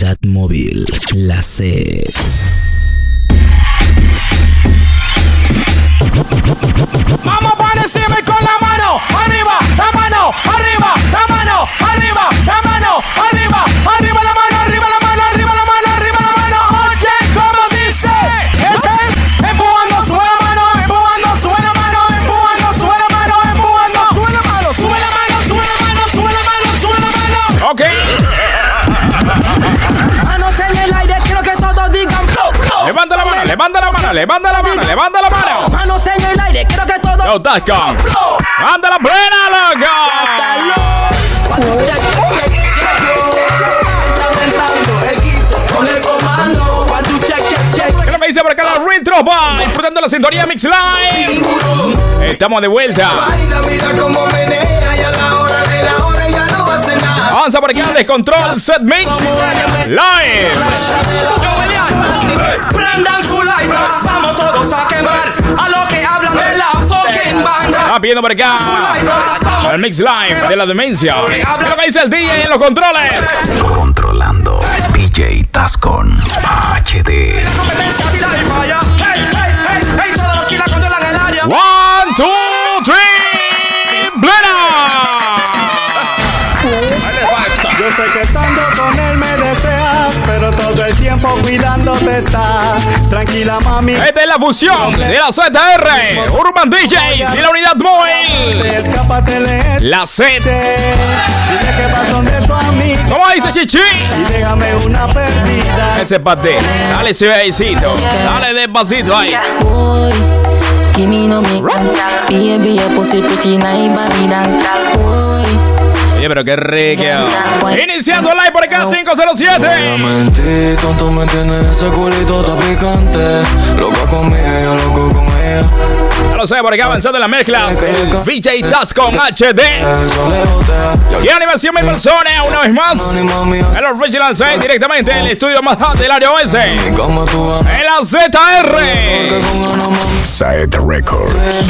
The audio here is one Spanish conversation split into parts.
unidad móvil, la SED. Vamos para encima y con la mano arriba, la mano arriba, la mano arriba, la mano arriba, arriba la mano, arriba la mano, arriba la mano, arriba la mano. Oye, como dice, empujando, sube la mano, empujando, sube la mano, empujando, sube la mano, empujando, sube la mano, sube la mano, sube la mano, sube la mano, sube la mano. Ok. Manos en el aire, quiero que todos digan levanta la mano, levanta la mano, levanta la mano, levanta la mano. manos en el aire, quiero que todos. Yo, Tascon. ¡Anda la plena, loco! ¿Qué me dice por acá la Retro Bar? Disfrutando la sintonía Mix Live. Estamos de vuelta. Avanza por acá, Descontrol Set Mix Live. Prendan su live, vamos todos a quemar a los que hablan de la fucking banda. Va pidiendo por acá el Mix Live de la demencia. ¿Qué es lo que dice el DJ en los controles? Controlando DJ Tascon HD. Todos los que la controlan el área. 1, 2, 3, Blena. Yo sé que estando con él me deseas, pero todo el tiempo cuidándote está. Tranquila, mami. Esta es la fusión de la ZR, Urban DJs y la unidad móvil. Escápatele. La Z. Dile que vas donde tu amigo. ¿Cómo dice Chichi? Y déjame una perdida. Ese pate. Dale ese besito. Dale despacito ahí. Boy, give me no make baby, your pussy pretty nice, baby, dan. Boy, Oye, pero qué rico. Iniciando el live por acá, 507. Obviamente, tonto me tienes, ese culito está picante. Loca conmigo, yo loco con ella. Ya lo sé, por acá avanzando en las mezclas. VJ Tascon HD. Eso le botea. Y animación mil personas, una vez más. El Original 6 directamente en el estudio más hot del área oeste. Y como tú vas, En la ZR. Side Records.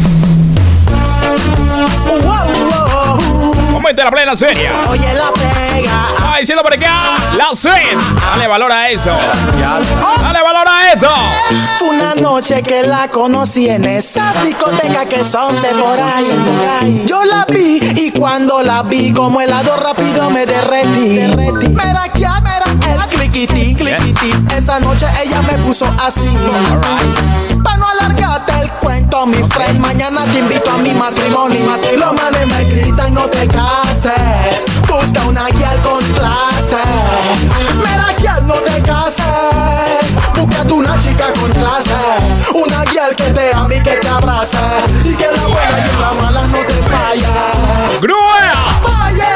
Momento de la plena serie. Oye, la pega. Va diciendo por acá, la Z. Dale valor a eso. Dale valor a esto. Fue una noche que la conocí en esa discoteca que son de por ahí. Yo la vi y cuando la vi como helado rápido me derretí. Mira aquí, mira el cliquití, cliquití. Esa noche ella me puso así. Para no alargarte el cuento, mi friend, mañana te invito a mi matrimonio. Los manes me gritan, no te cases. Busca una guía con clase. Mira aquí, no te cases. Búscate una chica con clase. Una guía que te ame y que te abrace. Y que la buena y la mala no te falla. ¡Grúa! Falle.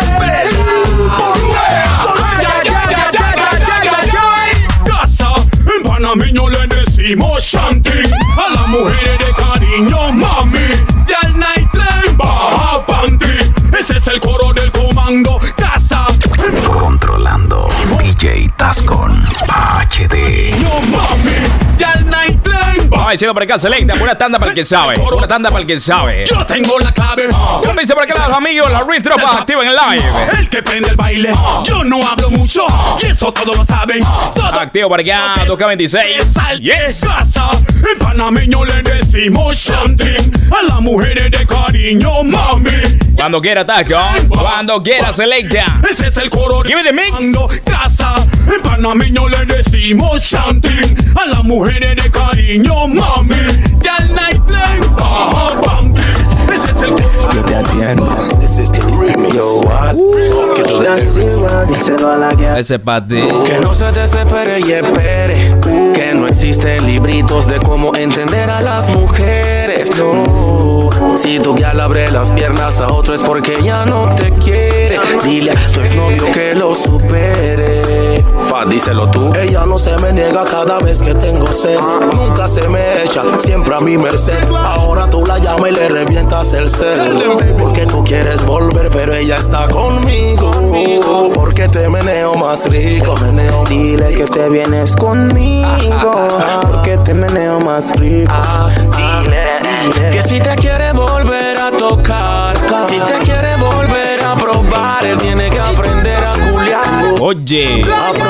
Casa, en panameño le decimos shanting. A las mujeres de cariño, mami. Y al night train baja panty. Ese es el coro del comando. Casa, Controlando DJ Tascon HD. no mami. Y al night train baja. Diciendo por acá, selecta. Una tanda para el que sabe. Una tanda para el que sabe. Yo tengo la clave. ¿Cómo dice por acá los amigos? La Retro activa en el live. El que prende el baile, yo no hablo mucho, y eso todos lo saben. Todo Activo por acá, 2K26. yes. Casa, en panameño le decimos shanting. A las mujeres de cariño, mami. Cuando quiera, Tascon. Cuando quiera, selecta. Ese es el coro. Give me the mix. Casa, en panameño le decimos shanting. A las mujeres de cariño, mami. Y al night train, baja bambi. Ese es el coro. Ese pati. que no se desespere y espere. Que no existen libritos de cómo entender a las mujeres. No, si tu guía abre las piernas a otro es porque ya no te quiere. Dile a tu exnovio que lo supere. Fa, díselo tú. Ella no se me niega cada vez que tengo sed. Nunca se me echa, siempre a mi merced. Ahora tú la llamas y le revientas el cel. Porque tú quieres volver, pero ella está conmigo. Porque te meneo más rico. Dile que te vienes conmigo. Porque te meneo más rico. Dile que si te quiere volver a tocar, si te quiere volver a probar, él tiene que aprender a culiar. Oye.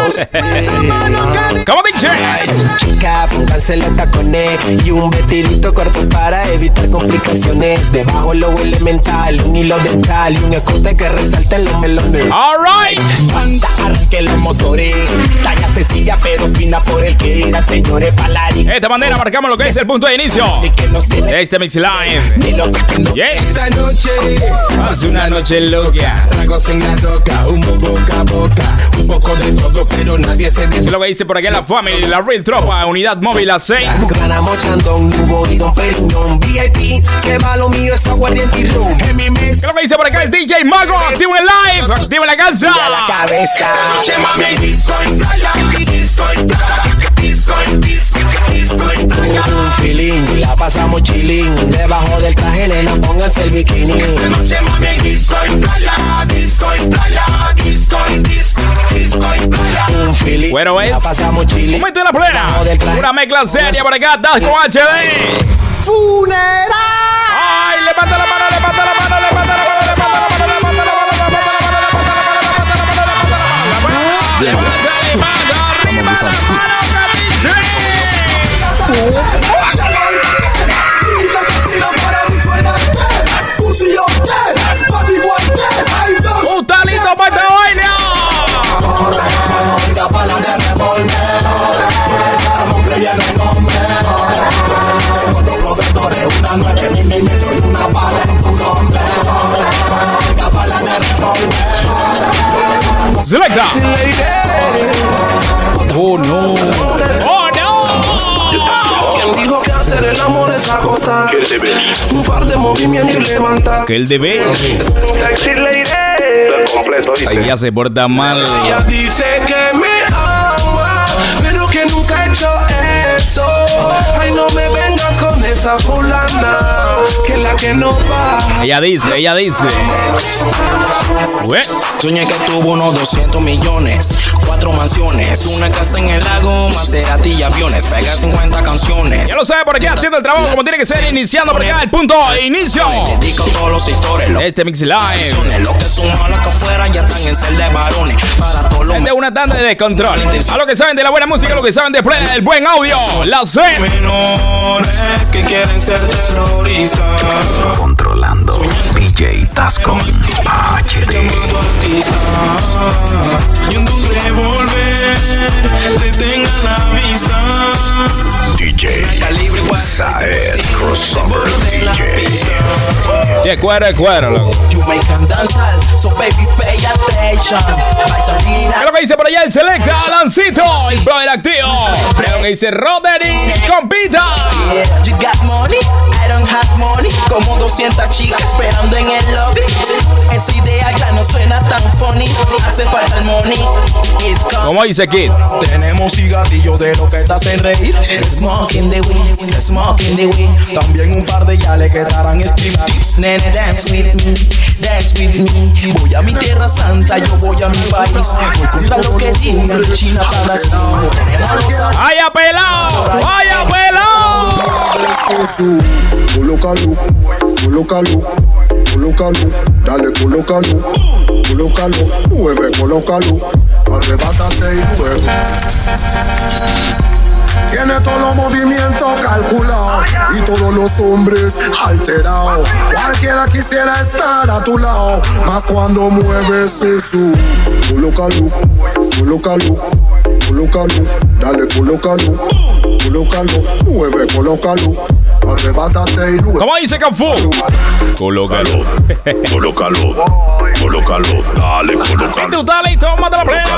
¿Cómo dice? Chica, pónganse los tacones y un vestidito corto para evitar complicaciones. Debajo lo elemental, un hilo dental y un escote que resalte los melones. Alright. Banda, arranque los motores. Talla sencilla pero fina por el que irán, señores, palari. De esta manera marcamos lo que es el punto de inicio de este Mix Live. Yes. Esta noche hace una noche loca. Tragos en la toca, humo boca a boca. Un poco de todo, pero nadie se es lo que dice por aquí la family, la Real Tropa, unidad móvil a 6. Ganamos Chandon, Nubo y Don Periñón. VIP, que va lo mío es aguardiente y rum. En mi mes. ¿Qué es lo que dice por acá el DJ Mago? Activo en live, activo en la casa. La cabeza. Esta noche mami, disco en playa, disco en playa, disco en playa. Un feeling, la pasamos chilling. Debajo del traje, nena, pónganse el bikini. Esta noche mami, disco en playa, disco en playa, disco en playa. Un feeling, bueno, es la pasamos chilling. Momento de la plena. Una mezcla seria por acá, Tasco HD. Funeral. Ay, levanta la mano, levanta la mano, levanta la mano, levanta la mano, levanta la mano, levanta la mano, levanta la mano, un talito para esta vaina. Selecta. Oh no. Oh no. ¿Quién dijo que hacer el amor es acostar? Un par de movimientos y levantar. Que el deber. Ahí ya se porta mal. Ella dice que me ama, pero que nunca he hecho eso. Ay, no me vengas con esa fulana, que la que no va. Ella dice. Soñé que tuvo unos 200 millones, 4 mansiones, una casa en el lago, Maserati y aviones, pega 50 canciones. Ya lo sabe por aquí haciendo el trabajo como tiene que ser, iniciando por acá el punto de inicio. Dedico todos los sectores, este Mix Live. Los que son malos que afuera ya están en ser de varones. Para todos los de una tanda de descontrol. A lo que saben de la buena música, a lo que saben de play, el buen audio, la C. Menores que quieren ser terroristas. Controlando DJ Tascon HD. Y un doble volver, detengan la vista. DJ Saed Crossover DJ. Si es cuero, loco. You make them dance, so baby pay attention. ¿Qué es lo que dice por allá el Selecta, Lancito, el brother activo? ¿Qué es lo que dice Roderick, compita? Yeah, you got money, I don't have money. Como 200 chicas esperando en el lobby. Esa idea ya no suena tan funny. Hace falta el money. ¿Cómo dice Kid? Tenemos cigarrillos de lo que te hacen reír. Smoke in the wind, smoke in the wind. También un par de yales que darán strip tips. Nene, dance with me, dance with me. Voy a mi tierra santa, yo voy a mi país. Voy contra lo que digan, China para Brasil. ¡Vaya pelado! ¡Vaya pelado! Colócalo, dale, colócalo, mueve, colócalo, arrebátate y mueve. Tiene todos los movimientos calculados y todos los hombres alterados. Cualquiera quisiera estar a tu lado, más cuando mueves eso. Colócalo, dale, colócalo, mueve, colócalo, arrebátate y luego. ¿Cómo dice Cafu? Colócalo, dale, colócalo. Y tú dale y toma, manda la plena.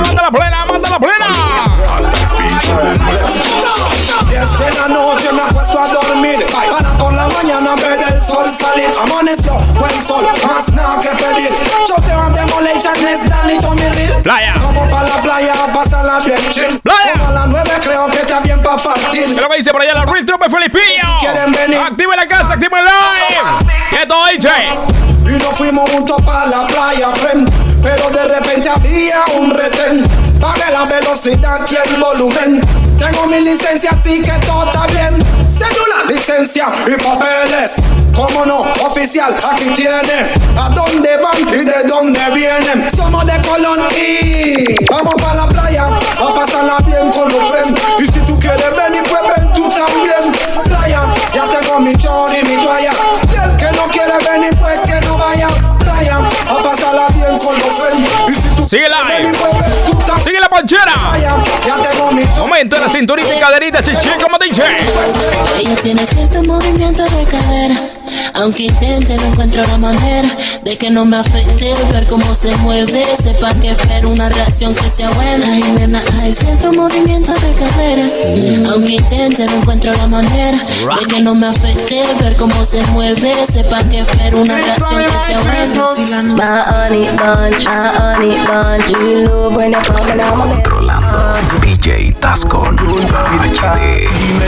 Desde la noche me acuesto a dormir para por la mañana ver el sol salir. Amaneció, buen sol, más nada que pedir. Yo te voy a demolition, les dan y mi reel. Playa. Vamos para la playa, pásala bien chill. Playa. Como a las 9 creo que está bien para partir. ¿Qué es lo que dice por allá la Real Tropa Filipino? Quieren venir. Activa la casa, activa el live. ¿Qué todo dice? Y nos fuimos juntos para la playa, friend. Pero de repente había un retén. Pagué la velocidad y el volumen. Tengo mi licencia, así que todo está bien. cédula, licencia y papeles. Cómo no, oficial, aquí tiene. ¿A dónde van y de dónde vienen? Somos de Colón y vamos para la playa a pasarla bien con los friends. Y si tú quieres venir, pues ven tú también. Playa, ya tengo mi chor y mi toalla. Y el que no quiere venir, pues que no vaya. Playa, a pasarla bien con los friends. Y si tú sigue quieres venir, live. pues ven tú también. Sigue la ponchera. Playa, ya tengo mi chor. Momento en la cinturita y caderita, chichi, como dice. Ella tiene cierto movimiento de cadera. Aunque intente, no encuentro la manera de que no me afecte ver cómo se mueve. Sepa que espero una reacción que sea buena. Ay, nena, hay cierto movimiento de cadera. Aunque intente, no encuentro la manera de que no me afecte ver cómo se mueve. Sepa que espero una reacción que sea buena. My honey bunch, we love when you're coming out. Controlando DJ Tascon HD.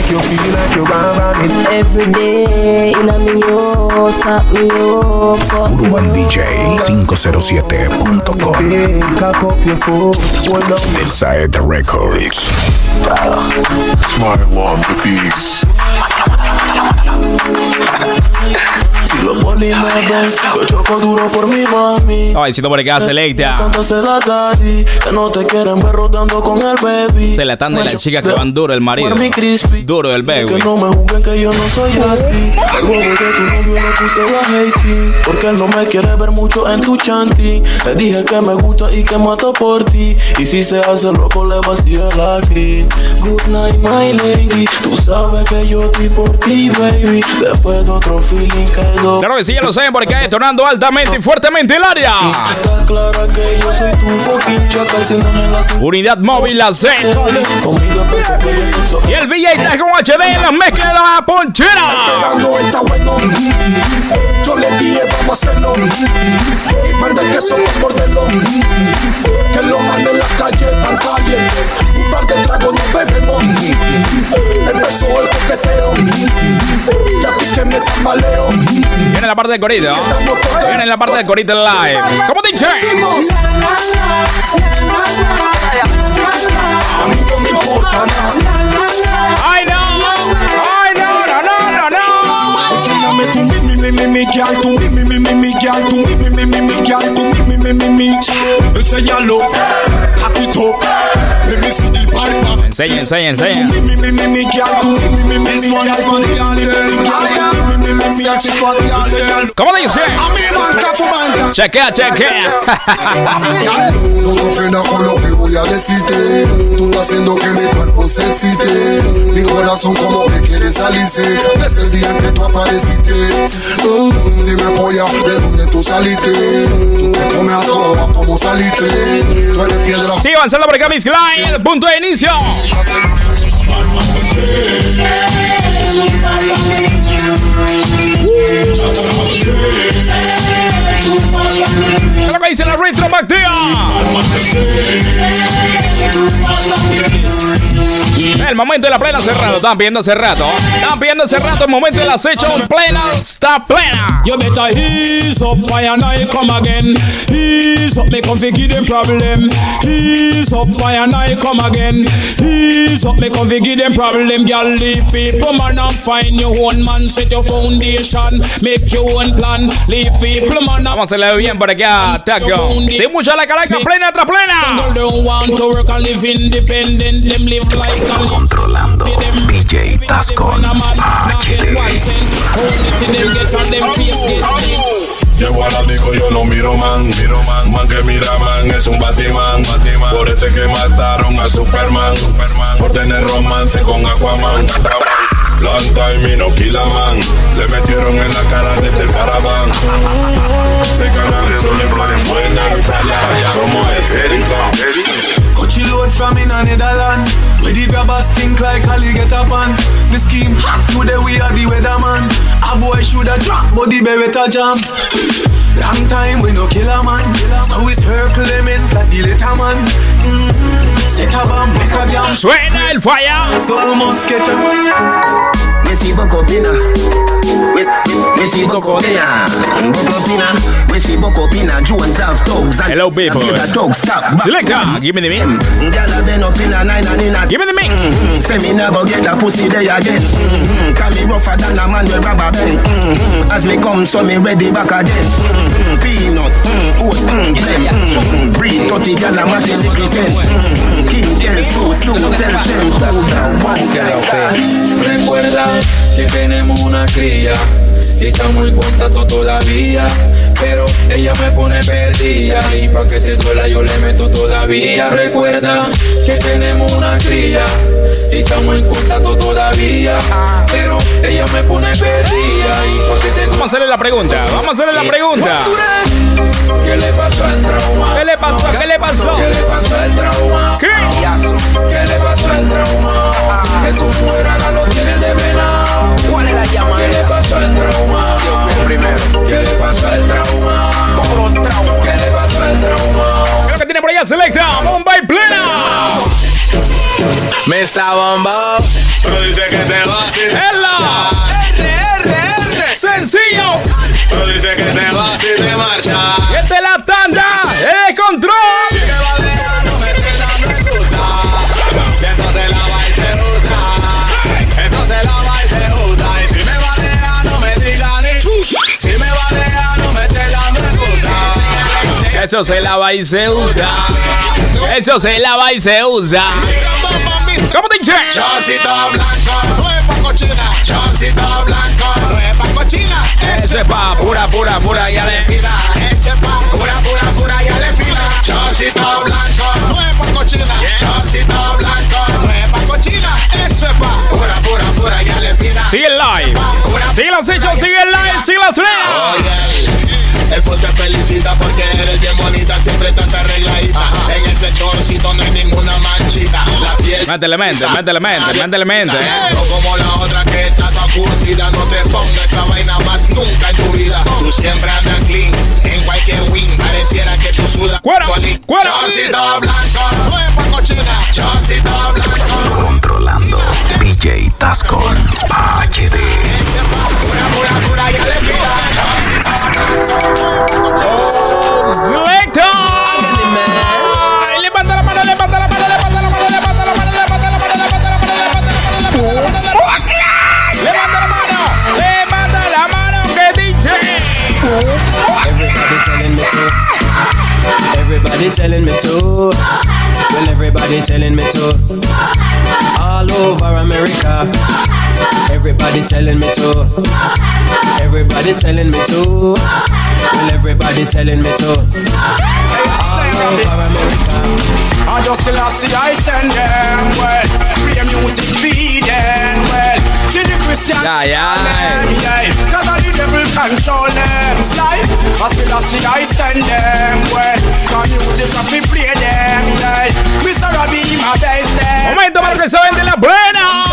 Every day in a me house, stop me up, fuck me UrbanDJ507.com. Inside Records. Smart on the beats. Si los polis me ven, yo choco duro por mi mami. Ay, si por acá, selecta. Cántase la daddy, que no te quieren ver rotando con el baby. Se la están de las chicas que van duro el marido. Duro el baby. Que no me juzguen que yo no soy así. El bobo de tu novio lo puse a hating, porque él no me quiere ver mucho en tu chanting. Le dije que me gusta y que mato por ti. Y si se hace loco le vacío la green. Good night my lady, tú sabes que yo estoy por ti baby. Después de otro feeling quedó. Claro que sí, ya lo saben porque detonando altamente y fuertemente el área. Está clara que yo soy tu fucking chacal, siéndome en la Unidad móvil la C. Y el VJ Tascon HD en la mezcla de la ponchera. Está bueno. Yo le dije vamos a hacerlo. Manda que somos morderlo. Que lo mande en la calle tan caliente. Un par de tragos nos bebemos. Empezó el coqueteo. Ya vi que me tambaleo. Viene la parte de corito. Viene la parte de corito live. ¿Cómo dice? A mí no me importa nada. Ay no. Ay no, no, no, no, no. Enséñame tu mi girl, tu mi girl, tu mi girl, tu mi. Enséñalo. Aquí top. Let me see the pipe. Enseña. ¿Cómo dice? Chequea. No te ofendas con lo que voy a decirte. Tú estás haciendo que mi cuerpo se excite. Mi corazón como que quiere salirse desde el día en que tú apareciste. Dime polla, ¿de dónde tú saliste? Tú me comes a todas como saliste. Tú eres piedra. Sigue avanzando por acá, Miss Klein. El punto de inicio. Lo que dice la retroactiva. El momento de la plena cerrado. Están viendo hace rato. El momento del acecho plena. Está plena. You better ease up, fire now you come again. Ease up, me come fi give them problem. Ease up, fire now you come again. Ease up, me come fi give them problem. Girl, leave people man and find your own man. Set your foundation, make your own plan. Leave people man. Vamos a leer bien por acá, Taco. Sin mucha la calaca, plena tras plena. Don't want to work and live independent. Them live like a Controlando DJ Tascon HD. Llego a la disco, yo no miro man. Man que mira man es un Batman. Por este que mataron a Superman. Por tener romance con Aquaman. Long time y no killa man. Le metieron en la cara desde el caraván. Se cagan, son en plan buena. Somos Erika. Coachy load from in a Netherland. Where the grabbers think like Ali get up on. The scheme hot today we are the weatherman. A boy shoulda drop but the beretta jam. Long time we no kill a man. So it's her Clemens like the later man. Set a bomb, make a jam. Suena el falla. So almost catch up. Me si bocopina. Me si bocopina. Bocopina. Me si bocopina. Jones have dogs. Hello people. Dogs stop. Selecta. Give me the mix. Give me the mix. Say me never get a pussy day again. Can me rougher than a man with rubber band. As me come, so me ready back again. Peanut, oats, blem. Breed 30 gal a matin represent. King tell Su tell Shem. Recuerda que tenemos una cría y estamos en contacto todavía, pero ella me pone perdida y pa' que te duela yo le meto todavía. Recuerda que tenemos una cría y estamos en contacto todavía, pero ella me pone perdida y pa' que te duela. Vamos a hacerle la pregunta, vamos a hacerle la pregunta. ¿Qué le pasó al trauma? ¿Qué le pasó? ¿Qué le pasó? ¿Qué le pasó al trauma? ¿Qué? ¿Qué le pasó al trauma? Que su fuera lo tiene de venado. ¿Cuál es la llamada? ¿Qué le pasó al trauma? ¿Qué le pasó al trauma? ¿Qué le pasó al trauma? Creo que tiene por allá Selecta, bomba y plena. Mr. Bombo, pero dice que te vas y te ¡Ela! R. ¡Sencillo! Pero dice que te vas y te marcha. ¡Esta es la tanda! ¡El control! Si me va a dejar, no me estés dando excusa. Si eso se lava y se usa. Eso se lava y se usa. Y si me va a dejar, no me diga ni. Si me va a dejar, no me estés dando excusa. Eso se lava y se usa. Eso se lava y se usa. ¿Cómo te dice? Chorcito blanco, no es pa' cochina. Chorcito blanco, no es pa' cochina. Ese es pa' pura y alefina. Ese es pa' pura y alefina. Chorcito blanco, no es pa' cochina. Chorcito blanco, no es pa' cochina. Eso es pa' pura y alefina. Sigue el live. Sigue los hechos, sigue el live, sigue la suena. El full te felicita porque eres bien bonita, siempre estás arregladita. En ese chorcito no hay ninguna manchita. La piel. Métele mente. No como la otra que está toda curtida. No te pongas esa vaina más nunca en tu vida. Tú siempre andas clean en cualquier wing. Pareciera que tú sudas. ¡Cuero! Chorcito blanco, no es pa' cochina. Chorcito blanco. Controlando DJ Tascon HD. Pura y alefina. ¡Selecta! Levanta la mano. Levanta la mano que dice. Everybody telling me to. Well, everybody telling me to. All over America. Everybody telling me to. Everybody telling me to. Well, everybody telling me to. All over America. I just still see I send them well. Play music feed them well. See the Christian cause all the devil control them slide. I still see I send them well. Some music I fi play them yeah. Mr. Robbie my best them. Momento para que se vende la buena.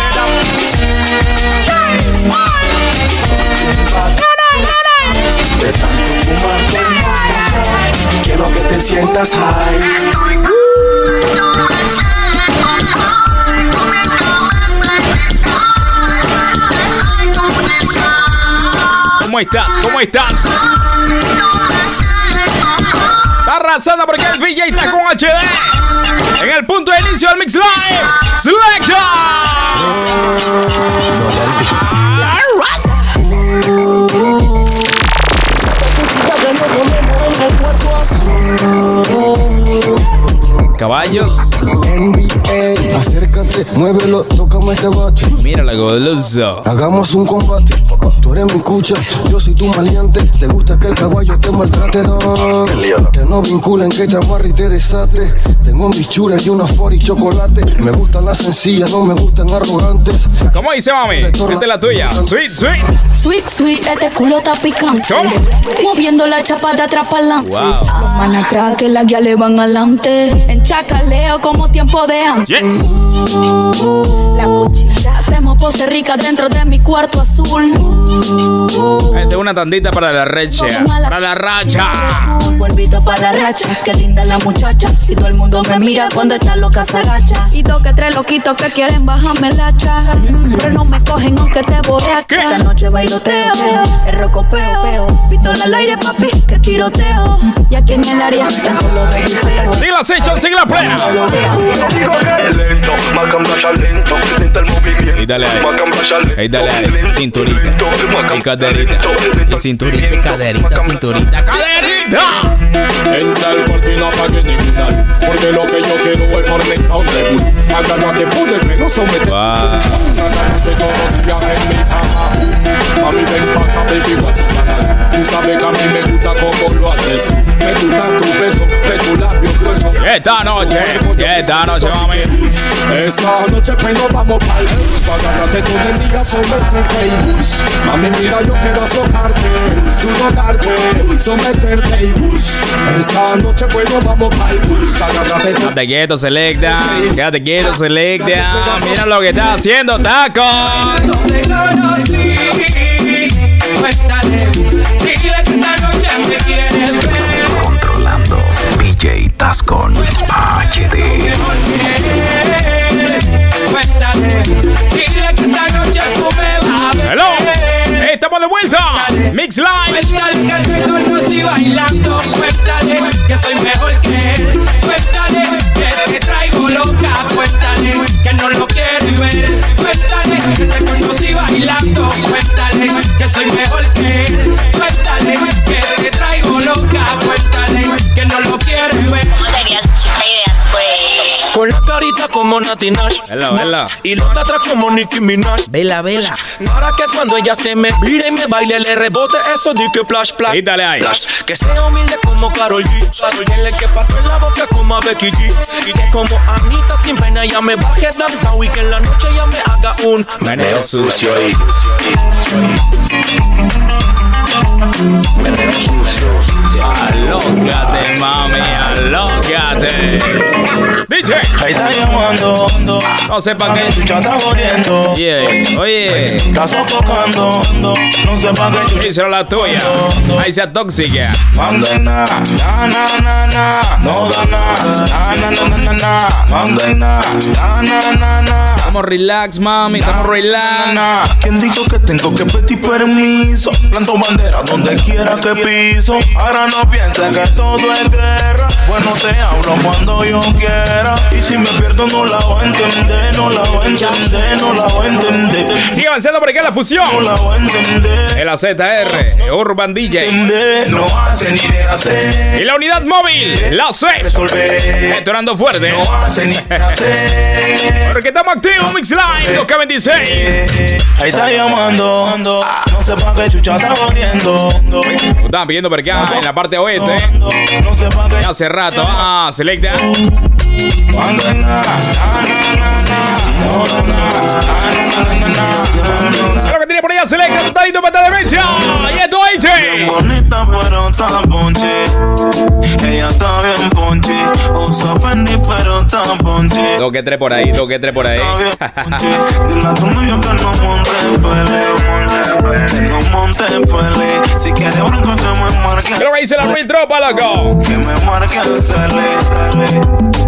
De tanto fumar con marihuana, quiero que te sientas high. ¿Cómo estás? Está arrasando porque el DJ está con HD. En el punto de inicio del Mix Live. Selecta. Caballos. NBA, acércate, muévelo, tócame este bache. Mira la goloso. Hagamos un combate. Tú eres mi cucha, yo soy tu maleante. Te gusta que el caballo te maltrate, no. Que no vinculen, que te amarre y te desate. Tengo mis churras y unos for y chocolate. Me gustan las sencillas, no me gustan arrogantes. ¿Cómo dice mami? Esta es la tuya. Sweet. Sweet, este culo está picante. ¿Cómo? Moviendo la chapa de atrás para adelante. Wow. Los man atrás que la guía le van adelante. En chacaleo como tiempo de antes. Yes. La cuchilla hacemos pose rica dentro de mi cuarto azul. Gente, una tandita para la recha. Para la racha. Polvito para la racha. Qué linda la muchacha. Si todo el mundo me mira cuando está loca se agacha. Y dos que tres loquitos que quieren bajarme la hacha. Pero no me cogen aunque te borracha. Esta noche bailoteo, el rocopeo. Pistola al aire, papi, que tiroteo. Y aquí en el área tanto lo beliceo. Sigue la session, sigue la plena. Lento, macambraya lento, lenta el movimiento. Y dale ahí. Y dale ahí. Cinturita. Y caderita. Y cinturita. Y caderita, cinturita. ¡Caderita! Entra el cortina pa' que ninguna luz, porque lo que yo quiero es formentado de luz. Agárrate, púdeme, no somete. Agárrate todos los días en mi cama. Mami, ven pa' acá, baby, what's your canal? Tú sabes que a mí me gusta como lo haces. Me gustan tus besos, de tu labio grueso. Esta noche, mami. Esta noche, pero vamos pa'l bus. Agárrate todo el día, someterte y bus. Mami, mira, yo quiero azotarte, sudarte, someterte y bus. Esta noche, bueno, vamos pa'l bus. Agárrate todo. Quédate quieto, selecta. Quédate quieto, selecta. Mira lo que está haciendo, Taco. Te conocí, cuéntale, dile que esta noche me quieres ver. Controlando DJ Tascon HD. Cuéntale, dile que esta noche tú me vas a ver. Hello, estamos de vuelta. Mix Live. Cuéntale que te conocí bailando. Cuéntale que soy mejor que él. Cuéntale que te traigo loca. Cuéntale que no lo quieres ver. Cuéntale que te conocí bailando. Cuéntale que soy mejor que él. Cuéntale que te traigo loca. Cuéntale que no lo quieres ver. ¿Cómo sería esa chica idea, pues? Con la carita como Nati Nash. Vela. Y los atrás como Nicki Minaj. Vela. Para que cuando ella se me vire y me baile le rebote eso de que plash. Y dale ahí. Que sea humilde como Karol G. Dile que pato en la boca como a Becky G. Y que como Anita sin pena ya me baje down. Y que en la noche ya me haga un meneo sucio. Alócate, mami, alócate. DJ, ahí está llamando. no sepa qué. Tu chata jodiendo. Oye, está sofocando. No sepa que yo. hicieron la tuya. Ahí sea tóxica. Mando en na. No da nada. Mando en na. Estamos relax, mami, estamos relax. ¿Quién dijo que tengo que pedir permiso? Planto bandera donde quiera que piso. Ahora no pienses que todo es guerra. Bueno, te hablo cuando yo quiera. Y si me pierdo no la voy a entender. Sigue avanzando por acá la fusión. No la voy a entender. En la ZR, Urban DJ. No hace ni de hacer. Y la unidad móvil, la C. Detonando fuerte. No hace ni de hacer. Porque estamos activos, Mix Live 2K26. Ahí está llamando. No sé pa' qué chucha está jodiendo. Estaban pidiendo por acá en la parte oeste. No sé pa' qué. Hace rato. Selecta. Lo que tiene por allá, Selecta, un tadito para esta demencia. Y esto dice. Bien bonita, pero está ponche. Ella está bien ponche. Usa Fendi, pero está ponche. 2 que 3 por ahí. Dile a tu novio que no monte pele. Que no monte pele. Si quiere bronco que me marque. ¿Qué lo que dice la Real Tropa, loco? Que me marque el cele.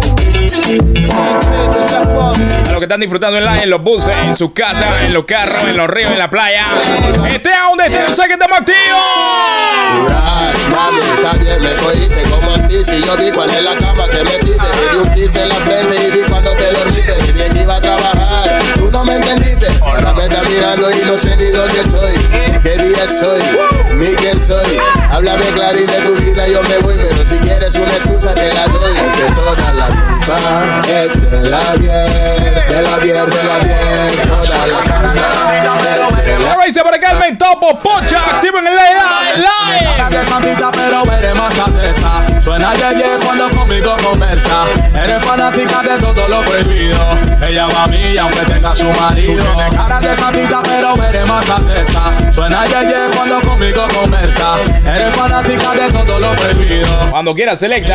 A los que están disfrutando en los buses, en sus casas, en los carros, en los ríos, en la playa. Esté a donde esté, tú sabes que estamos activos. Mami, está bien, me cogiste. ¿Cómo así? Si yo vi cuál es la cama que metiste. Me di un kiss en la frente y vi cuando te dormiste. Y bien que iba a trabajar, tú no me entendiste. Ahora me estás mirando y no sé ni dónde estoy. ¿Qué día soy? Ni quién soy. Háblame claro y de tu vida yo me voy. Pero si quieres una excusa te la doy. Es que toda la culpa es de la bier. Toda la culpa es de la. Ahora dice por acá el Mentopo Pocha, activo en el live. De santita pero eres más atesa. Suena yeye cuando conmigo conversa. Eres fanática de todo lo prohibido. Ella va a mí aunque tenga su marido. Tú tienes cara de santita pero eres más atesa. Suena yeye cuando conmigo conversa. Eres fanática de todo lo prohibido. Cuando quiera selecta.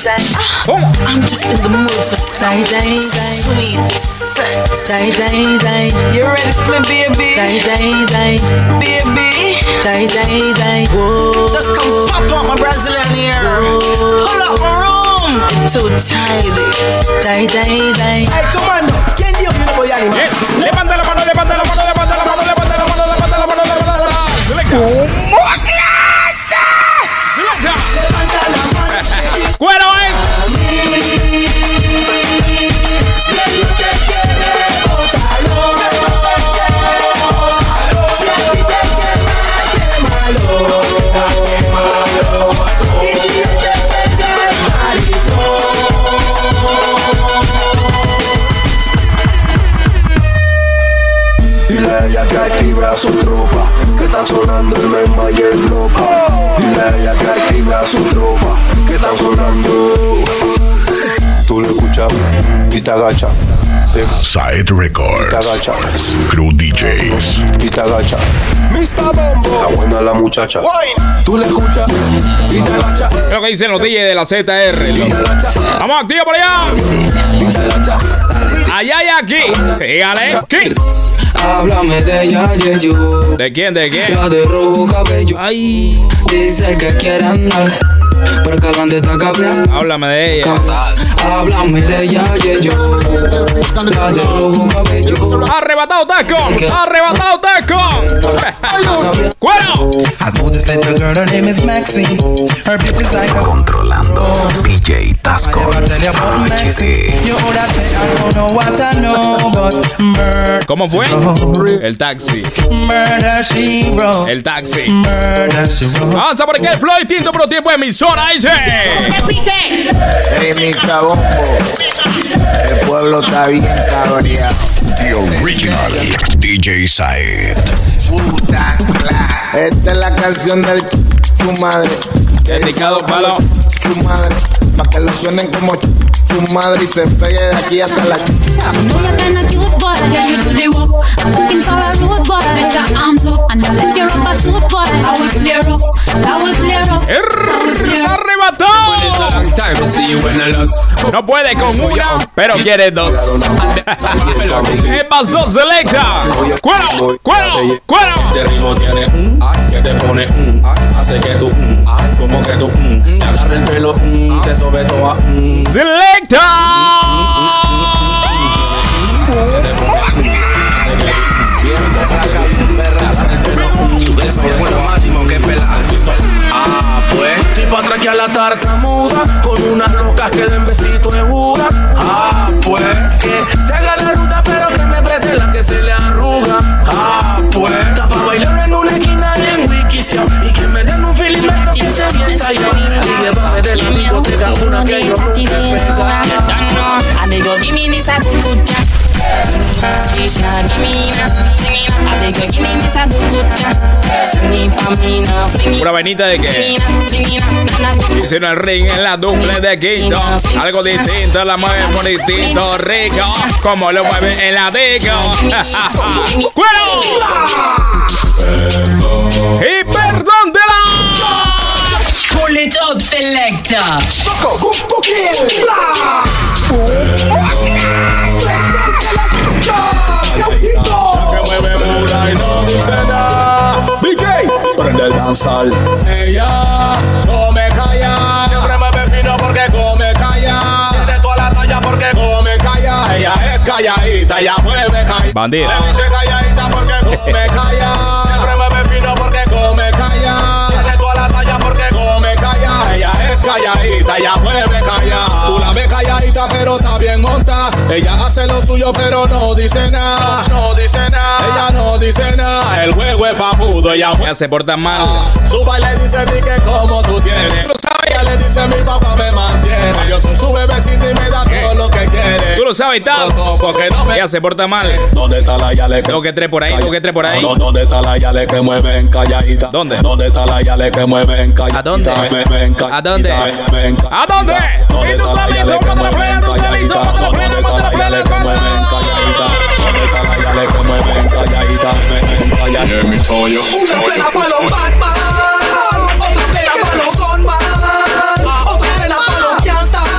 I'm just in the mood for side-day, sweet sex. Side-day, you ready for me, baby? Side-day, baby. Side-day, whoa. Just come pop out my Brazilian ear. Hold up my room, it's too tidy. Side-day. Hey, come on, ¿quién dio que no voy a animar? Levanta la mano, levanta la mano, levanta la mano, levanta la mano, levanta la mano, levanta la mano. Selecta. ¡Cuero es! Dile a ella que active a su tropa, que está sonando el Memba y el Lopa. Dile a ella que active a su tropa, que está sonando. Tú lo escuchas y te agachas. Side Records. Te agachas. Crew DJs. Y te agachas. Mr. Bombo. Está buena la muchacha. Tú le escuchas y te agachas. Es lo que dicen los DJs de la ZR. Vamos, activo por allá. Allá y aquí. Fíjale. ¿Qué? Háblame de ella, yo. ¿De quién? ¿De quién? La de rojo cabello. Ay, dice que quiere andar, pero que hablan de esta cabra. Háblame de ella. Háblame de ella, yo. La de rojo cabello. Arrebatado Tascon. Arrebatado Tascon. ¡Cuero! I know this little girl, her name is Maxine. Her beauty's like a Controlando DJ Tascon HD. You know that's me, I don't know what I know, but murder. ¿Cómo fue? El taxi. Murder she wrote. El taxi. Murder she wrote. Avanza por aquí el flow distinto, pero tiempo de emisora. Dice. Hey, Mr. Bombo. El pueblo está bien cabreado. The original DJ Said. Puta clara. Esta es la canción de su madre. Dedicado para su madre. Pa' que lo suenen como su madre y se pegue de aquí hasta la. I know you're kinda cute, but yeah, you do the work. I'm looking for a road boy, let your arms up and I'll let you rub a suit boy. How we play rough, how we play rough, how we play rough. ¡Arrebató! No puede con una, pero quiere dos. ¿Qué pasó, Selecta? ¡Cuero! ¡Cuero! ¡Cuero! Este ritmo tiene que te pone hace que tú como que tú te agarra el pelo te sobe toda ¡Selecta! Pues tipo atraque a la tartamuda con unas locas que den besito de judas. Pues que se haga la ruta pero que me preste la que se le arruga. Pues tapa bailar en una esquina y en Wikisio y que me den un feeling que se bien ensayado y llevarme de la discoteca una que yo no te pega. I dey go give me this a good chat. Shisha, give me na. I dey go give me this a good chat. Una vainita de que hicieron el ring en la dupla de Quinto. Algo distinto, la mueven por distinto. Rico, como lo mueven en la disco. ¡Cuero! Y perdón de la. Pull it up, selecta. Que mueve mula y no dice nada. BK, prende el danzal. Ella come calla. Siempre mueve fino porque come calla. Tiene toda la talla porque come calla. Ella es calladita, ella mueve calla. Bandida. Le dice calladita porque come calla. Siempre mueve fino porque come calla. Tiene toda la talla porque come calla. Ella es calladita, ella mueve calla. Tú la ves calladita pero está bien monta. Ella hace lo suyo pero no dice nada. No dice nada. Ella no dice nada. El juego es papudo. Ella se porta mal. Su baile dice di que como tú tienes. Lo sabes. Ella le dice mi papá me mantiene. Yo soy su bebecita y me da todo lo que quiere. Tú lo sabes, Taz. Ella se porta mal. ¿Dónde está la yale? Tengo que tres por ahí, tengo que tres por ahí. ¿Dónde está la yale que mueven calladita? ¿Dónde? ¿Dónde está la yale que mueven calladita? ¿A dónde? ¿A dónde? ¿A dónde? ¿Dónde está la yale que mueven calladita? ¿Dónde está la yale que mueven calladita? ¿Dónde está la yale que mueven calladita? Let me tell you. Una pena para los Batman, otra pena para los Gunman, otra pena para los Gangsta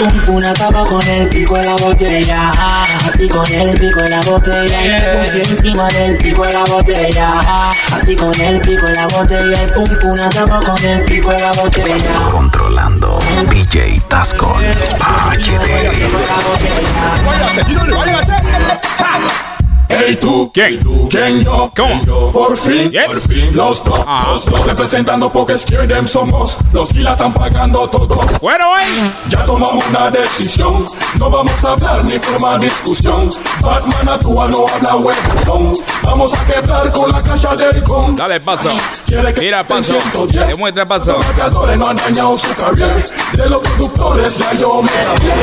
pum pum la tapa con el pico de la botella. Así con el pico de la botella. Y me puse encima del pico de la botella. Así con el pico de la botella. Y pum pum la tapa con el pico de la botella. Controlando DJ Tascon HD. Hey tú, ¿quién yo? ¿Cómo? Por fin, los dos, representando porque Scaredem somos. Los que la están pagando todos. Bueno, ya tomamos una decisión. No vamos a hablar ni formar discusión. Batman actúa, no habla huevón. Vamos a quebrar con la caja del con. Dale paso. Mira paso. Demuestra paso. Los marcadores no han dañado su carrera. De los productores ya yo me cambié.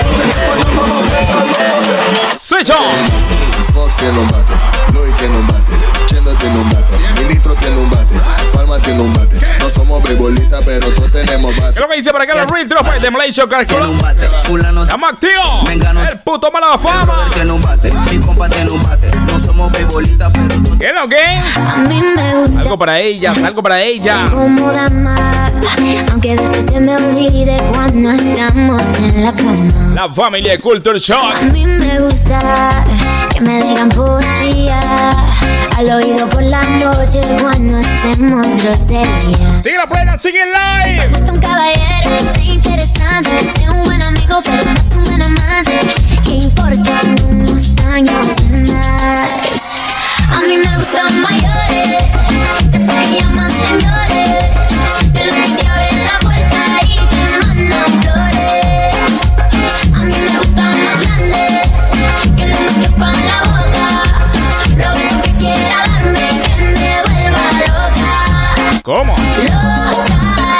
Switch on. Fox tiene un bate, Louis tiene un bate, Chendo tiene un bate, Ministro tiene un bate, Palma tiene un bate. No somos bebolitas, pero todos tenemos base. ¿Qué es lo que dice para acá los Real Drop de Malaysia, Caracol? Estamos activos. El puto mala fama. Tiene un bate, mi compa tiene un bate. No somos bebolitas, pero todos. ¿Qué es lo que? A mí me gusta. Algo para ella, algo para ella. Como la mar, aunque a veces se me olvide cuando estamos en la cama. La familia Culture Shock. A mí me gusta que me digan poesía al oído por la noche cuando hacemos grosería. Sigue la plena, sigue el live. Me gusta un caballero que sea interesante, que sea un buen amigo pero no es un buen amante. Que importan unos años más. A mí me gustan mayores, que sé que llaman señores, que los que te abren la puerta y te mandan flores. A mí me gustan más grandes, que no me quepan la boca. Lo beso que quiera darme, que me vuelva loca. ¿Cómo? Loca.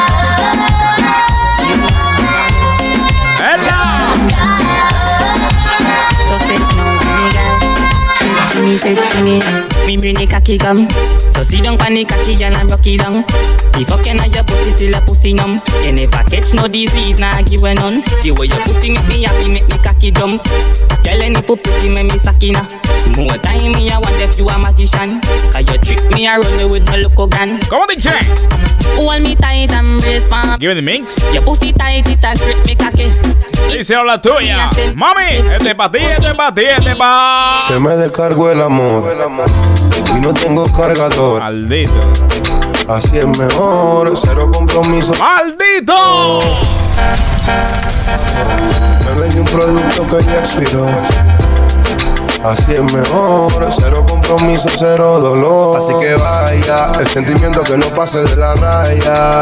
¡Ella! Me bring the cocky come. So sit down on the cocky and I rock it down. The fucking I your pussy till your pussy numb. You never catch no disease, nah give a none. The way your pussy make me happy, make me cocky jump. Girl any pussy make me sakina. More time me I want if you a magician. Cause you trick me I run with my loco gun. ¿Cómo dice? Hold me tight and brace palm. Give me the mix. Your pussy tight it a grip me cocky. Dice la tuya. Mami, este pa' ti, este pa' ti, este pa'. Se me descargó el amor y no tengo cargador. Maldito. Así es mejor, cero compromiso. ¡Maldito! Me vendí un producto que ya expiró. Así es mejor, cero compromiso, cero dolor. Así que vaya, el sentimiento que no pase de la raya.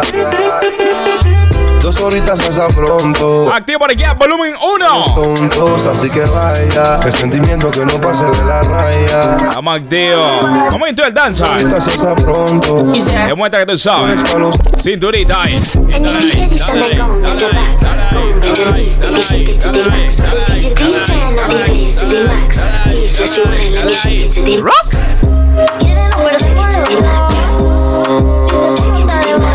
2 horitas hasta pronto. Activo por aquí, volumen 1. Tontos, así que vaya, el sentimiento que no pase de la raya. Estamos activos. Momento del danza. Hasta pronto. Demuestra que tú sabes. Cinturita ahí. And if you hear this and they go, bend your back, boom, bend your knees, let me shake it to the max. DJ Beast turn up the bass to the max. Please just rewind, let me shake it to the max. Get it over, shake it to the max. Please just rewind,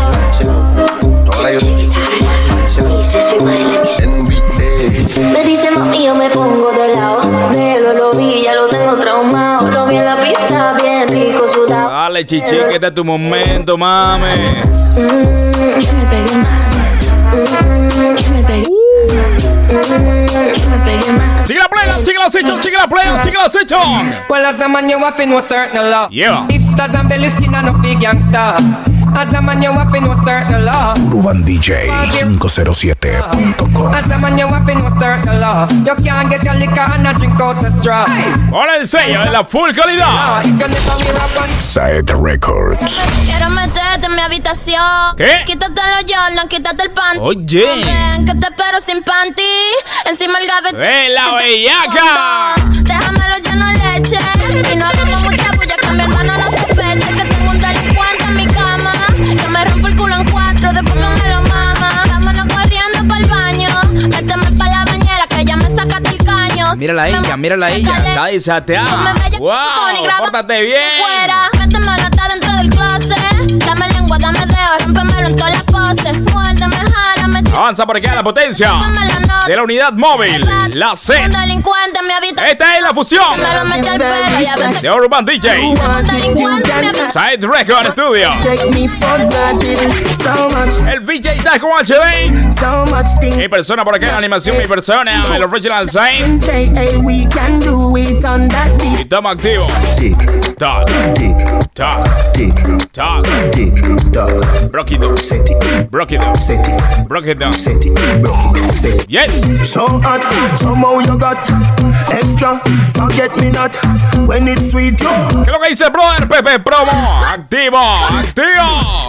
let me shake it. Me dice mami, yo me pongo de lado. Lo vi, ya lo tengo traumado. Lo vi en la pista, bien rico sudado. Dale, chichi, que este es tu momento, mami. Que me pegue más. Que me pegue. Que me pegue más. Sigue la plena, sigue la sesión, sigue la plena, sigue la sesión. Well, as a man, you have to know certain law. Yeah. Hipsters and belly skin and no big gangster. As a man, you have to know certain law. UrbanDJ507.com. As a man, you have to know certain law. You can't get your liquor and a drink out the straw. Ahora el sello de la full calidad. Saed Records. Quiero meterte en mi habitación. ¿Qué? Quítate los Jordan, quítate el panty. Oye. Ven, que te espero sin panty. Encima el gavete. ¡Ve la bellaca! Déjamelo lleno de leche. Y no hagamos mucha bulla que mi hermano no sospeche que tengo un delincuente en mi cama. Que me rompo el culo en 4 después que me lo mama. Vámonos corriendo pa'l baño. Méteme pa' la bañera que ya me sacaste el caño. Mírala a ella. Está desateada. ¡Wow! ¡Pórtate bien! Fuera, métemelo hasta dentro del closet. Dame lengua, dame dedo, rómpemelo en todas las poses. Muérdeme, jálame, Avanza por acá la potencia de la unidad móvil, la C. Esta es la fusión de Urban DJ. Side Record Studio. El VJ Taco HD. Mi persona por acá en la animación, mi persona, el Original Sign. Y estamos activos. Talk, talk, talk, broke it down, broke it down, broke it down. Yes. So hot, somehow you got extra. Forget me not when it's sweet. ¿Qué es lo que dice brother Pepe Promo? Activo, activo.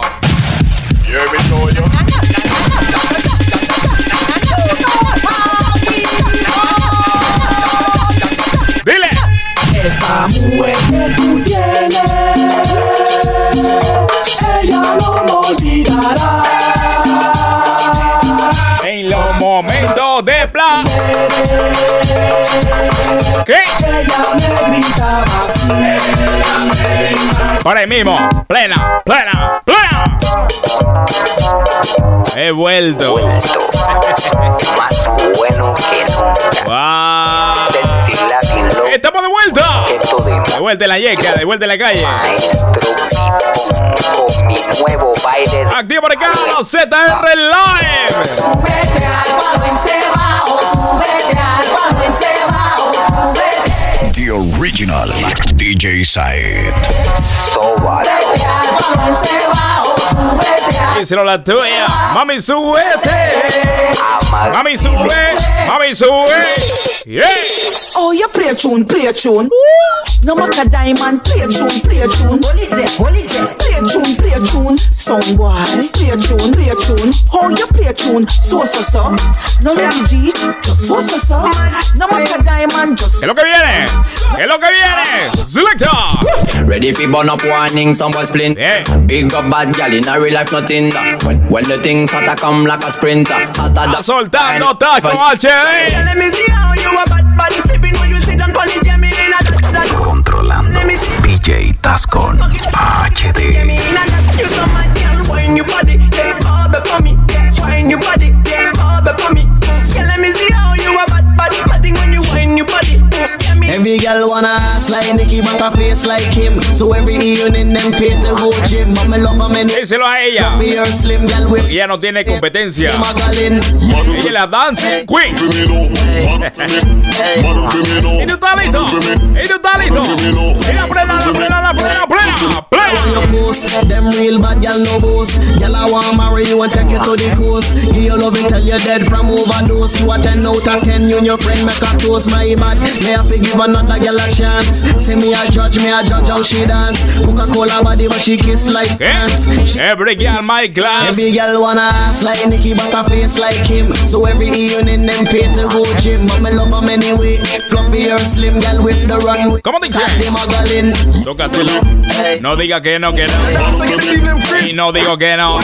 Dile. Esa mujer que tú tienes, ella no me olvidará. En los momentos de placer, ¿qué? Ella me gritaba así. Para ahí mismo, plena, plena, plena. He vuelto. Más bueno que nunca. Wow. Estamos de vuelta. De vuelta en la yeca, de vuelta en la calle. Con mi nuevo baile. Activo por acá, ZR Live. Súbete al bajo encebado, súbete al bajo encebado, súbete. The original DJ Said. Súbete al bajo encebado, súbete al. Díselo la tuya. Mami, súbete. Mami, sube. Mami, sube. Yeah. Oh, you play tune, play tune. No matter diamond, play tune, play tune. Holiday, play tune. Some boy, play tune. Oh, you play tune, so. No lady G, just so. No matter diamond, just. ¿Qué es lo que viene? ¿Qué es lo que viene? Selecta. Ready for burn up warning, some boy splint. Yeah. Big up bad gal in a real life, nothing that. When the things start to come like a sprinter. Soltando taco HD. Let me see how you a bad sipping when you sit down on the Gemini. Controlando DJ Tascon HD. You so mad, girl, wine your body, yeah, bob up on me, wine your body, yeah, bob up on me. Yeah, let me see how you a bad thing when you wine your body. Every girl wanna ass like Nicki, but a face like him. So every evening them pay to go gym. But me love a minute. Díselo a ella. Slim girl with. Ella no tiene competencia. Ella es la dance queen. Y tu talento. Y la plena. Them real bad girl no boss. Girl I want marry you and take you to the coast. Give you love it till you're dead from overdose. You a 10 out of 10. You and your friend make a toast. My bad. May I forgive another girl a chance. Say me a judge how she dance. Coca-Cola body but she kiss like dance. Every girl my class. Every girl wanna ass like Nicki but a face like him. So every evening them pay to go gym. But me love them anyway. Fluffy or slim girl with the runway. ¿Cómo te dices? Tócatelo. No diga que no. Y no digo que no.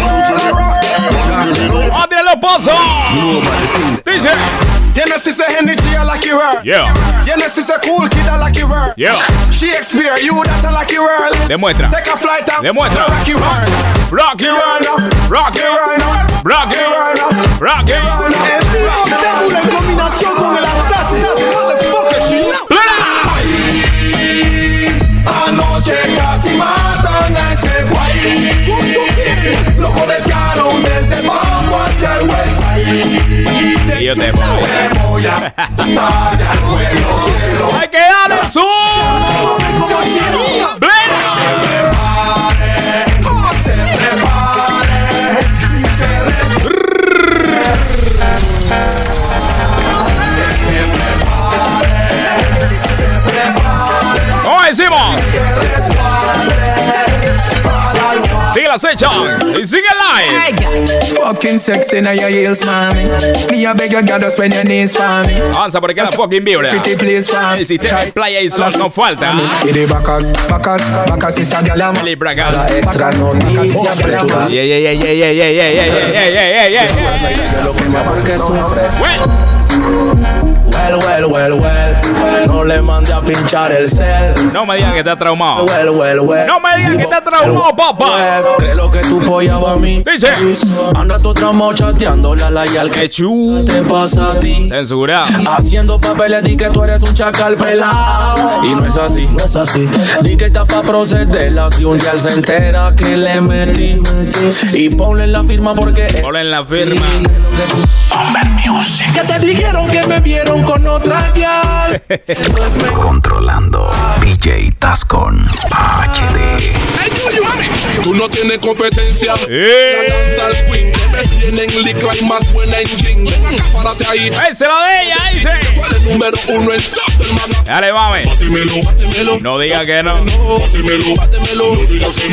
¡Ah, tira los pasos! Dice. Genesis a energy I like you her. Yeah. Genesis a cool kid I like you her. Yeah. Shakespeare, you that I like you her. Demuestra. Take a flight out. Demuestra. Rock you her. Rock you her. Rock you her. Rock you her. Rock you her. Démosle en combinación con el assassinato. Motherfucker, she know. Anoche casi matan a ese guay. Lo coletearon desde Mambo hacia el West Side. Y yo te voy a tallar cuello. ¡Hay que darle el zoom! ¿Cómo decimos? Sigue la secha y sigue live. Fucking sexy now your heels, mami. Me a beg you, girl, just when your knees for me. Avanza por aquí la fucking vibra. El sistema de playa y son no falta. Y de bacas is a girl. El bracas. Bacas is a girl. Yeah. No le mande a pinchar el cel. No me digas que está traumado. No me digas que está traumado, papá. Creo que tu polla va a mí. Dice. Anda tu traumado chateando la al que te pasa a ti. Censura. Haciendo papeles di que tú eres un chacal pelado. Y no es así, no es así. Di que está pa' procederla. Si un día él se entera que le metí. Y ponle en la firma porque. Ponle en la firma. Que te dijeron que me vieron con otra guial. Controlando DJ Tascon HD. Tú no tienes competencia. La danza al queen. Que me tienen licra y más buena en jean. Ven acá, párate ahí. ¡Ese lo de ella! ¡Ese! Tú eres número uno en top, hermano. Dale, mami. Bátemelo. No diga que no. Bátemelo. No digas que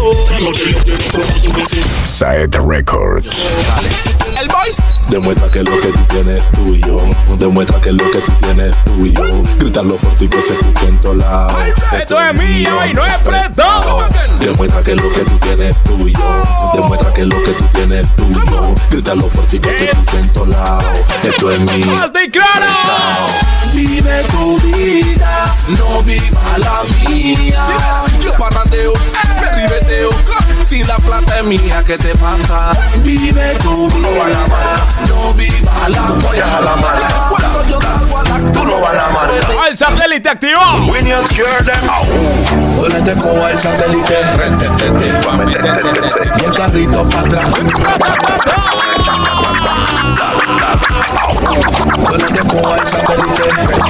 no. Saed Records. El boys. Demuestra que lo que tú tienes es tuyo. Demuestra que lo que tú tienes es tuyo. Gritarlo fuerte y que se escuche en todos lados. Esto es mío y no es prestado. Demuestra que lo que tú tienes es tuyo. Demuestra que lo que tú tienes es tuyo. Gritarlo fuerte y que se escuche en todos lados. Esto es mío. ¡Alto y claro! Vive tu vida, no viva la mía. Yo parrandeo, me ribeteo. Si la plata es mía, ¿qué te pasa? Vive tu vida, no viva la mía. Cuando yo salgo a la tú no vas a la mano. ¡El satélite activo! When you scare them ponete coba el satélite. Y el carrito para atrás. Ponete coba el satélite.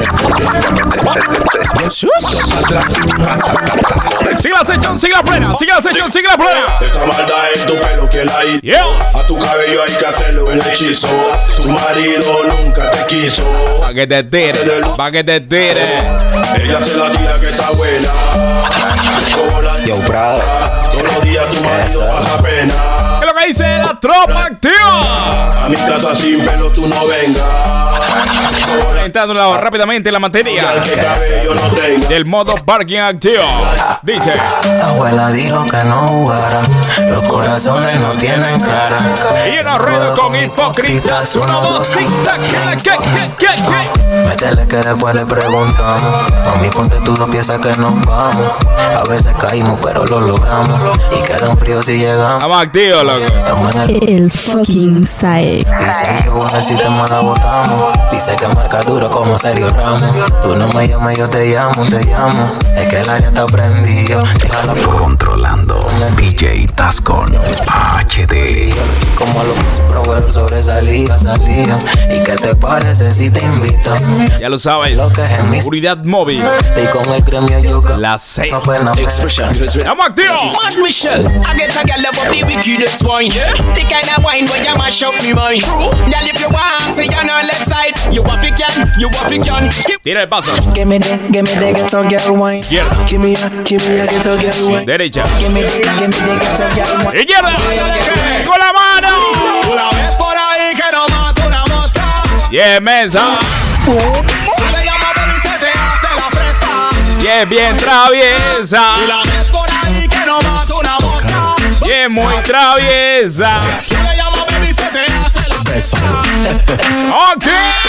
Sigue la sección, sigue la plena, sigue la sección, sigue la plena. Esa maldad en tu pelo que la hay. A tu cabello hay que hacerle un hechizo. Tu marido nunca te quiso. Pa' que te tire, pa' que te tire. Ella se la tira que está buena. Yo, Prada. Todos los días tu marido pasa pena. ¿Qué es lo que dice la tropa activa? A mi casa sin pelo tú no vengas. Entrando rápidamente en la materia del modo parking activo. Dice: la abuela dijo que no jugara. Los corazones no tienen cara. Y en ruedo con hipócritas. 1, 2, tic-tac. ¿Qué? Métele que después le preguntamos. Mami, ponte tus 2 piezas que nos vamos. A veces caímos, pero lo logramos. Y queda un frío si llegamos. Estamos activos, loco. El fucking Sae. Dice yo en el sistema la botamos. Dice que marca duro como Sergio Ramos. Tú no me llamas, yo te llamo. Es que el área está prendido. Controlando DJ Tascon HD. Como los proveedores sobresalía. ¿Y qué te parece si te invito? Ya lo sabes. Unidad móvil. Y con el gremio yo la C. Expression. Estamos activos. Marsh Michelle, I get a girl love the wickedest one. The kind of wine where you mash up me mind. Girl, if you want, say you're on left side. You want to can. Tira el paso. Give me the get a girl wine. Izquierda. Give me a get a girl wine. Derecha. Give me the get a girl wine. Izquierda. Con la mano. Una vez por ahí que no mata una mosca. Yeah, mensa. Se llama baby, se te hace la fresca. Yeah, bien traviesa. Una vez por ahí que no mata una mosca. Yeah, muy traviesa. Se llama baby, se te hace la fresca. Ok.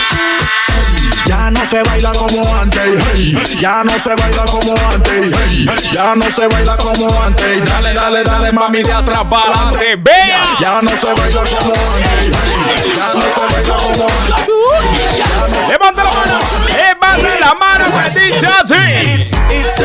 Ya no se baila como antes, hey. Ya no se baila como antes, hey. Ya no se baila como antes. Dale, mami, de atrás para adelante. Vea. Ya no se baila como antes, hey. Ya no se baila como antes. Levanta la mano. Levanta la mano, bendita. It's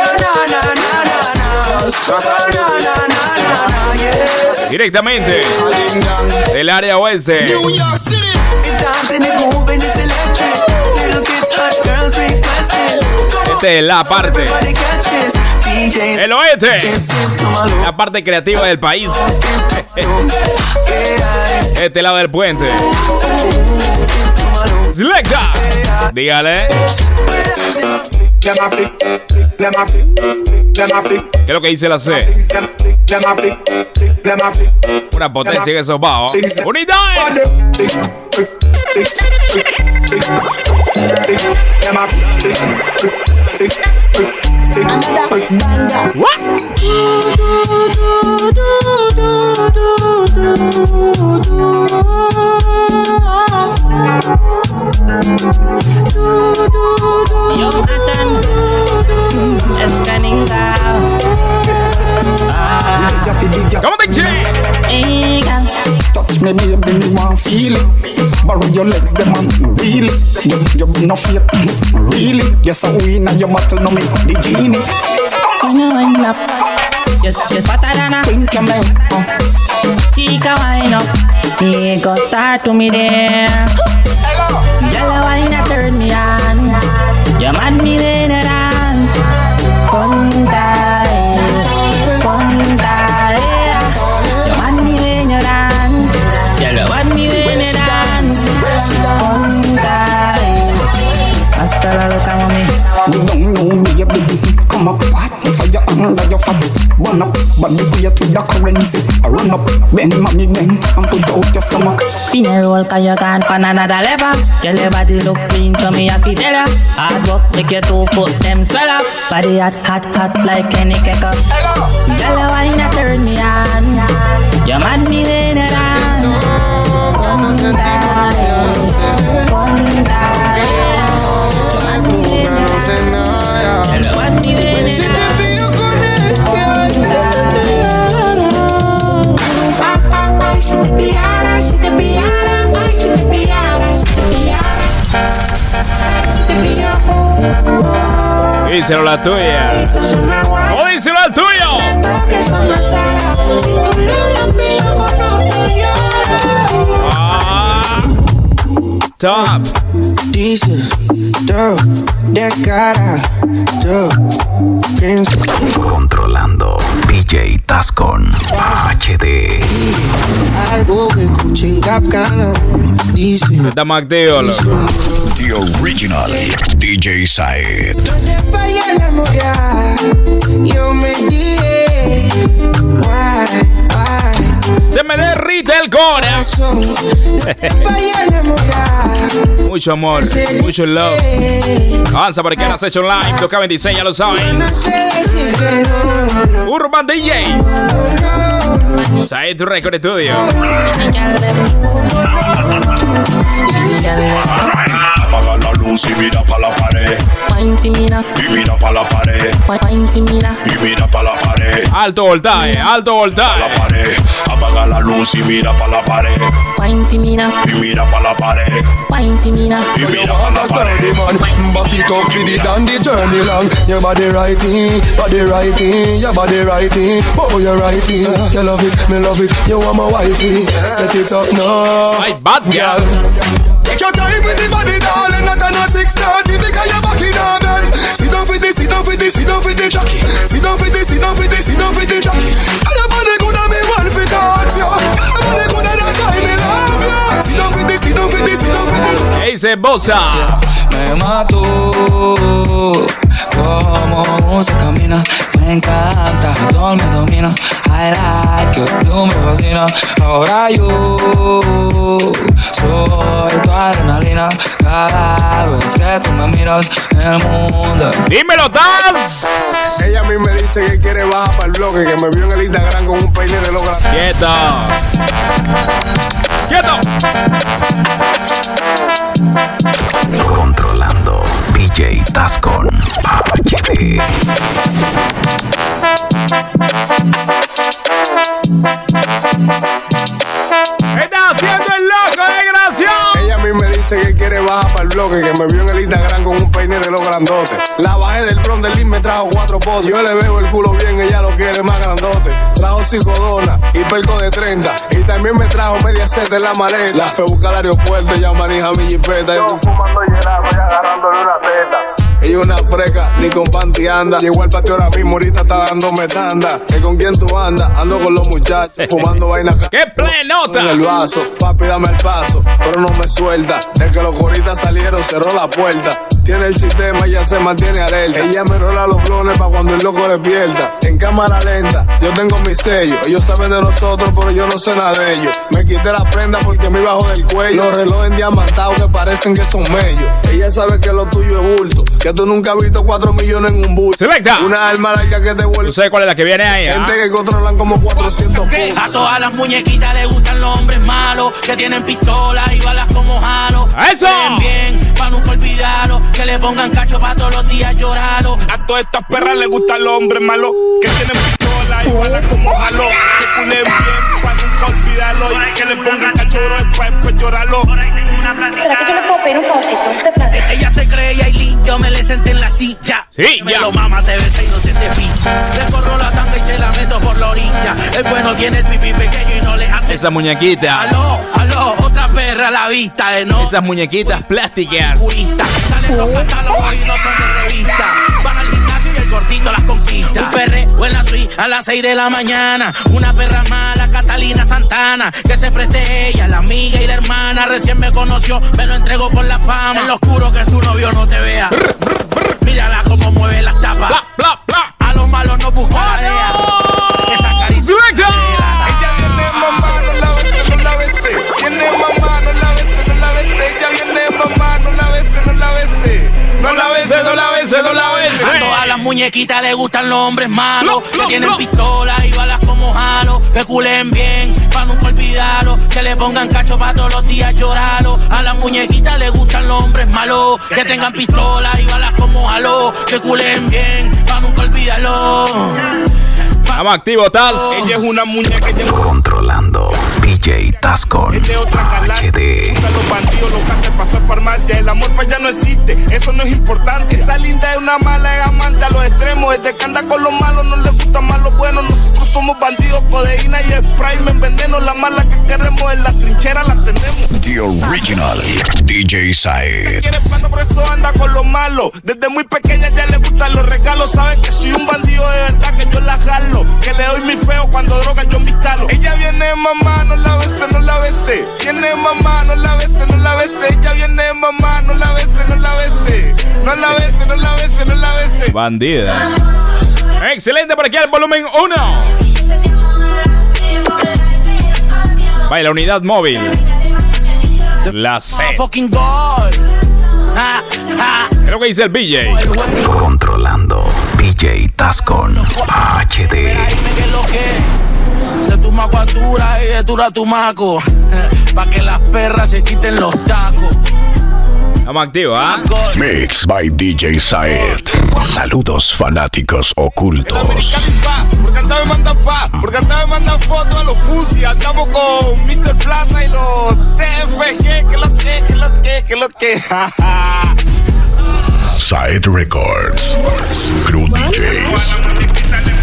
Directamente del área oeste. New York City. It's dancing, it's moving, it's electric. Little kids, hot girls requesting. Esta es la parte, el oeste, la parte creativa del país. Este lado del puente. Selecta. Dígale. ¿Qué es lo que dice la C? Una potencia en esos bajos. ¡Unidades! really. Borrow your legs, the man, really. You no fear, really. Yes, I win and your battle, no me, the genie. When you wind up, just fatter than a Queen Camel. chica wind up. Me go start to me there. Girl, wine a turn me on. You mad me when you dance. Pontai. You mad me when you dance. Girl, you mad me when you dance. Pontai. Hasta la loca mami. You don't know baby. Come up, what? Fire under your fat. Burn up, but we pay to the currency. I run up, bend mommy bend, and put out your stomach. Spin a roll cause you can't pan another level. Your body look clean so me have to tell ya. Hard work make your 2 foot them swell up. Body hot like any kecker. Girl, you wine a turn me on. You mad me when you dance. Díselo la tuya. O díselo al tuyo. Top. Dice, de cara, Controlando DJ Tascon HD. algo que escuché en Capcana. Dice, Estamos activos. The original DJ Said. pa' enamorar, yo me dije, why. Se me derrite el core. Mucho amor, mucho love. Avanza por aquí en la Session Live. 2K26, ya lo saben. Urban DJ. Said Record Studio. Apaga la luz y mira pa' la pared. Y mira pa' la pared. Y mira pa' la pared. Alto voltaje, alto voltaje. La pared. Apaga la luz y mira pa' la pared. Y mira pa' la pared. Y mira pa' la pared. Back it up for the dandy journey long. Your body writing, your body writing. Oh, you're writing. You love it, me love it. You want my wifey. Set it up now. Ay, bad girl. Take your time with the body, darling. Not on a 6:30 because you're back in our bed. Sit down for this, sit down for this, sit down for the jockey. Sit down for this, sit down for this, sit down for the jockey. Your body gonna be one for touch you. Your body gonna that's why me love you. Sit down for this, sit down for this, sit down for this. ¿Qué dice Bosa? Me mató como se camina. Me encanta, todo me domina. I like it, tú me fascinas. Ahora yo soy tu adrenalina. Cada vez que tú me miras, el mundo. ¡Dímelo, Taz! Ella a mí me dice que quiere bajar para el bloque, que me vio en el Instagram con un peine de logra. ¡Quieto! ¡Quieto! Controlando DJ Tascon HD. ¡Está haciendo el loco, desgraciado! Ella a mí me dice que quiere bajar para el bloque, que me vio en el Instagram con un peine de los grandotes. La bajé del tron del link, me trajo 4 potes. Yo le veo el culo bien, ella lo quiere más grandote. Trajo 5 donas y perco de 30. Y también me trajo media set en la maleta. La fue a buscar al aeropuerto, ella manija mi jipeta. Yo fumando helado y agarrándole una teta. Ella una freca, ni con panty anda. Llegó al patio ahora mismo, ahorita está dándome tanda. ¿Que con quién tú andas? Ando con los muchachos, fumando vaina. ¡Qué plenota! En el vaso, papi dame el paso, pero no me suelta. De que los coritas salieron, cerró la puerta. Tiene el sistema, ya se mantiene alerta. Ella me rola los clones pa' cuando el loco despierta. En cámara lenta, yo tengo mi sello. Ellos saben de nosotros, pero yo no sé nada de ellos. Me quité la prenda porque me bajo del cuello. Los relojes diamantados que parecen que son mellos. Ella sabe que lo tuyo es bulto, que tú nunca has visto 4 millones en un bulto. Selecta. Una arma larga que te vuelve. ¿Tú sabes cuál es la que viene ahí? Gente que controlan como 400 puntos. A todas las muñequitas les gustan los hombres malos, que tienen pistolas y balas como jalo. ¡Eso! Bien, pa' nunca olvidarlo, que le pongan cacho pa' todos los días llorarlo. A todas estas perras les gustan los hombres malos, que tienen pistolas y balas como jalo. Que culen bien, pa' nunca olvidarlo. Y que le ponga cachorro después llorarlo. ¿Será que yo le puedo pedir un favorcito? Ella se cree Yailin, yo me le senté en la silla. Sí, me lo mama, te besa y no se cepilla. Le corro la tanga y se la meto por la orilla. El bueno tiene el pipí pequeño y no le hace. Esa muñequita. Aló, otra perra a la vista de no. Esas muñequitas plásticas. Salen los catálogos y no son de revista. Van al gimnasio y el gordito las conquista. Un perreo en la suite a las 6 de la mañana. Una perra mala, Catalina Santana. Que se preste ella, la amiga y la hermana. Recién me conoció, me lo entregó por la fama. En lo oscuro que tu novio no te vea. Mírala cómo mueve las tapas. Bla, bla, bla. A los malos no busca la DEA. Esa carita. Ella viene mamá, no la besé, no la besé. Viene mamá, no la besé, no la besé. Ella viene mamá, no la besé, no la besé. No la besé, no la besé, no la besé. A todas las muñequitas le gustan los hombres malos. Que tienen pistolas y balas como jalo. Que culen bien, pa' nunca olvidarlo. Que le pongan cacho pa' todos los días llorarlo. A las muñequitas le gustan los hombres malos. Que tengan pistolas y balas como jalo. Que culen bien, pa' nunca olvidarlo. Vamos activo, Taz. Ella es una muñeca. Controlando DJ Tascon Es de otra galaxia. Busca los bandidos, los cantes para hacer farmacia. El amor para allá no existe, eso no es importancia. Esa linda es una mala, es amante a los extremos. Desde que anda con los malos, no le gustan más los buenos. Nosotros somos bandidos, codeína y spray. Me enveneno, la mala que queremos en las trincheras las tenemos. The Original DJ Saed. Quiere plata, por eso anda con los malos. Desde muy pequeña ya le gustan los regalos. Sabe que soy un bandido de verdad, que yo la jalo. Que le doy mi feo cuando droga yo me instalo. Ella viene mamá, no la besé, no la besé. Viene mamá, no la besé, no la besé. Ella viene mamá, no la besé, no la besé. No la besé, no la besé, no la besé. Bandida. Excelente, por aquí al volumen 1. Vaya la unidad móvil. La C. Fucking gol. Es lo que dice el BJ. Controlando DJ Tascon HD. De tu macuatura y de tu maco. Pa' que las perras se quiten los tacos. Estamos activos, ¿ah? Mix by DJ Saed. Saludos fanáticos ocultos. Porque andaba me manda porque andaba me manda fotos a los pussy. Andamos con Mr. Plata y los TFG. Que lo que. Saed Records. Crew DJs.